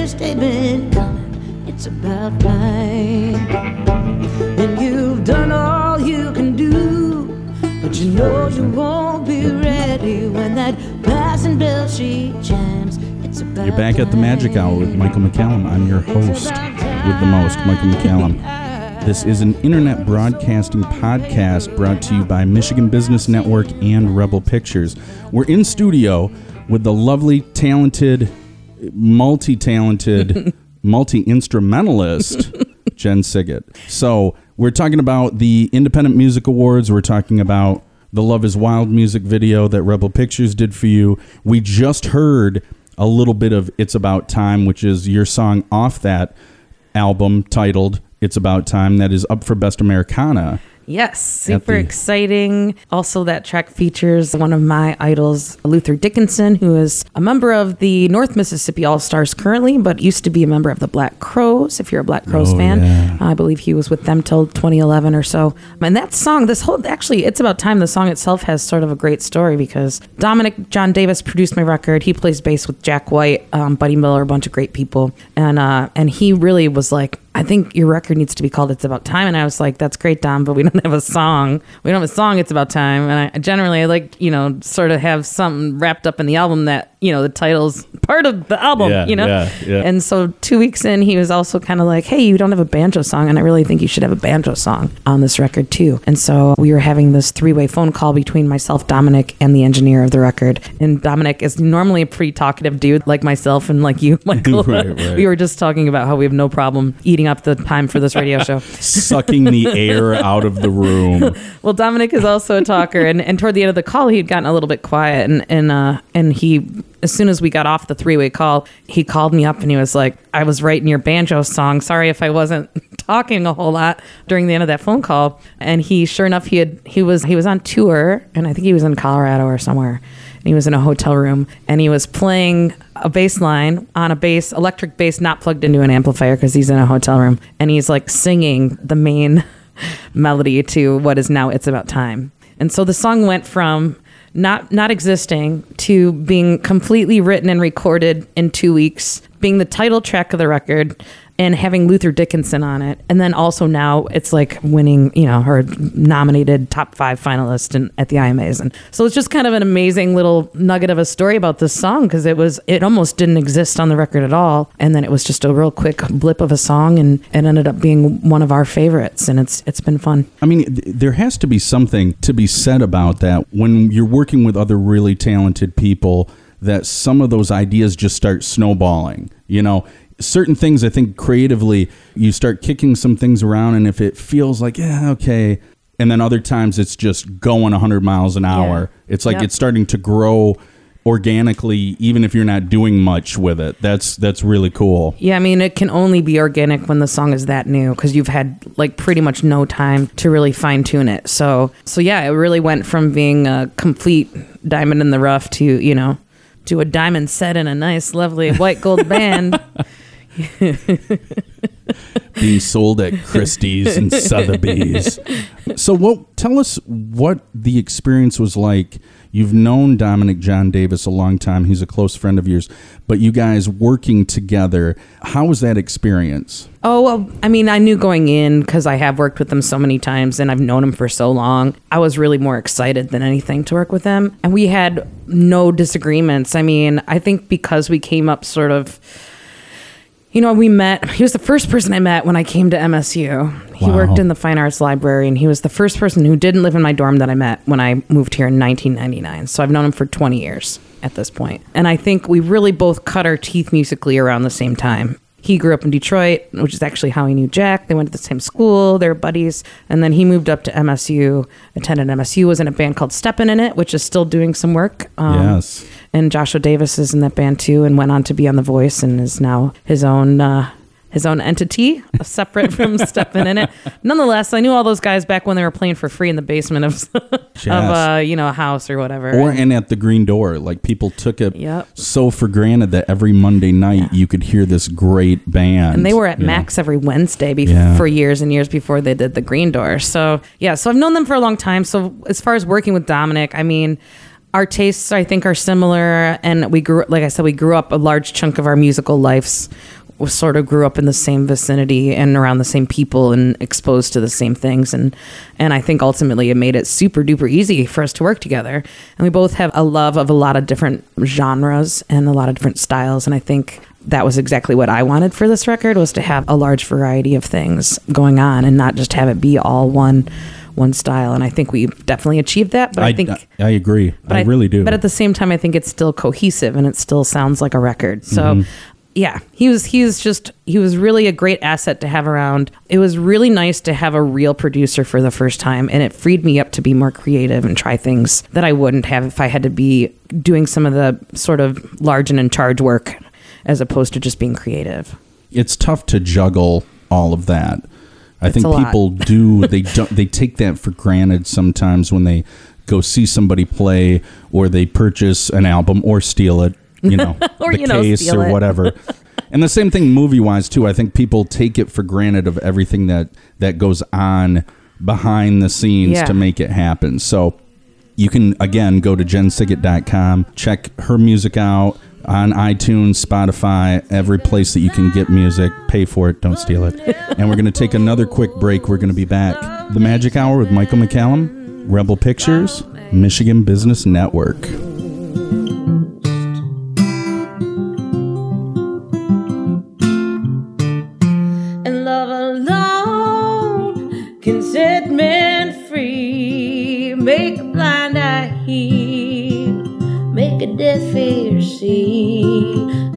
longest they've been coming. It's about time. And you've done all you can do, but you know you won't be ready when that passing bell she chimes. It's about You're back at the Magic Hour with Michael McCallum. I'm your host with the most, Michael McCallum. This is an internet broadcasting podcast brought to you by Michigan Business Network and Rebel Pictures. We're in studio with the lovely, talented, multi-talented, multi-instrumentalist Jen Siggett. So we're talking about the Independent Music Awards. We're talking about the Love is Wild music video that Rebel Pictures did for you. We just heard a little bit of It's About Time, which is your song off that album titled It's About Time, that is up for Best Americana. Yes, super exciting. Also, that track features one of my idols, Luther Dickinson, who is a member of the North Mississippi All-Stars currently, but used to be a member of the Black Crowes, if you're a Black Crowes fan. Yeah. I believe he was with them till 2011 or so. And that song, actually, It's About Time, the song itself has sort of a great story because Dominic John Davis produced my record. He plays bass with Jack White, Buddy Miller, a bunch of great people. And he really was like, I think your record needs to be called It's About Time. And I was like, that's great, Dom, but we don't have a song. We don't have a song, It's About Time. And I generally like, sort of have something wrapped up in the album that, the title's part of the album, Yeah. And so 2 weeks in, he was also kind of like, hey, you don't have a banjo song. And I really think you should have a banjo song on this record too. And so we were having this three-way phone call between myself, Dominic, and the engineer of the record. And Dominic is normally a pretty talkative dude like myself and like you, Michael. Right. We were just talking about how we have no problem eating up the time for this radio show. Sucking the air out of the room. Well, Dominic is also a talker, and toward the end of the call, he had gotten a little bit quiet, and he, as soon as we got off the three-way call, he called me up and he was like, I was writing your banjo song. Sorry if I wasn't talking a whole lot during the end of that phone call. And he, sure enough, he was on tour, and I think he was in Colorado or somewhere. And he was in a hotel room, and he was playing a bass line on a bass, electric bass, not plugged into an amplifier because he's in a hotel room. And he's like singing the main melody to what is now It's About Time. And so the song went from not existing to being completely written and recorded in 2 weeks, being the title track of the record, and having Luther Dickinson on it. And then also now it's like winning, her nominated top 5 finalist at the IMAs. And so it's just kind of an amazing little nugget of a story about this song because it almost didn't exist on the record at all. And then it was just a real quick blip of a song and it ended up being one of our favorites. And it's been fun. I mean, there has to be something to be said about that when you're working with other really talented people, that some of those ideas just start snowballing, Certain things, I think creatively, you start kicking some things around, and if it feels like, yeah, okay, and then other times it's just going 100 miles an hour. Yeah. It's like It's starting to grow organically, even if you're not doing much with it. That's really cool. Yeah, I mean, it can only be organic when the song is that new because you've had like pretty much no time to really fine tune it. So yeah, it really went from being a complete diamond in the rough to, to a diamond set in a nice, lovely white gold band. Being sold at Christie's and Sotheby's. So tell us what the experience was like. You've known Dominic John Davis a long time. He's a close friend of yours. But you guys working together, how was that experience? Oh, well, I mean, I knew going in because I have worked with him so many times and I've known him for so long. I was really more excited than anything to work with him. And we had no disagreements. I mean, I think because we came up sort of... we met, he was the first person I met when I came to MSU. He worked in the Fine Arts Library, and he was the first person who didn't live in my dorm that I met when I moved here in 1999. So I've known him for 20 years at this point. And I think we really both cut our teeth musically around the same time. He grew up in Detroit, which is actually how he knew Jack. They went to the same school. They were buddies. And then he moved up to MSU, attended MSU, was in a band called Steppin' in It, which is still doing some work. Yes. And Joshua Davis is in that band too and went on to be on The Voice and is now his own entity, separate from Steppin' in It. Nonetheless, I knew all those guys back when they were playing for free in the basement of a house or whatever. And at the Green Door, like people took it so for granted that every Monday night you could hear this great band. And they were at Max every Wednesday for years and years before they did the Green Door. So I've known them for a long time. So as far as working with Dominic, I mean, our tastes, I think, are similar, and we grew up a large chunk of our musical lives. We sort of grew up in the same vicinity and around the same people and exposed to the same things, and I think ultimately it made it super duper easy for us to work together. And we both have a love of a lot of different genres and a lot of different styles, and I think that was exactly what I wanted for this record, was to have a large variety of things going on and not just have it be all one style. And I think we definitely achieved that. But I agree. I really do. But at the same time, I think it's still cohesive and it still sounds like a record. So yeah, he was really a great asset to have around. It was really nice to have a real producer for the first time, and it freed me up to be more creative and try things that I wouldn't have if I had to be doing some of the sort of large and in charge work as opposed to just being creative. It's tough to juggle all of that. I think people they take that for granted sometimes when they go see somebody play or they purchase an album or steal it, or the case or whatever. And the same thing movie-wise too. I think people take it for granted of everything that goes on behind the scenes to make it happen. So you can, again, go to jensiget.com, check her music out on iTunes, Spotify, every place that you can get music. Pay for it, don't steal it. And we're going to take another quick break. We're going to be back. The Magic Hour with Michael McCallum, Rebel Pictures, Michigan Business Network. And love alone can set men free, make a blind eye heal, make a deaf ear see.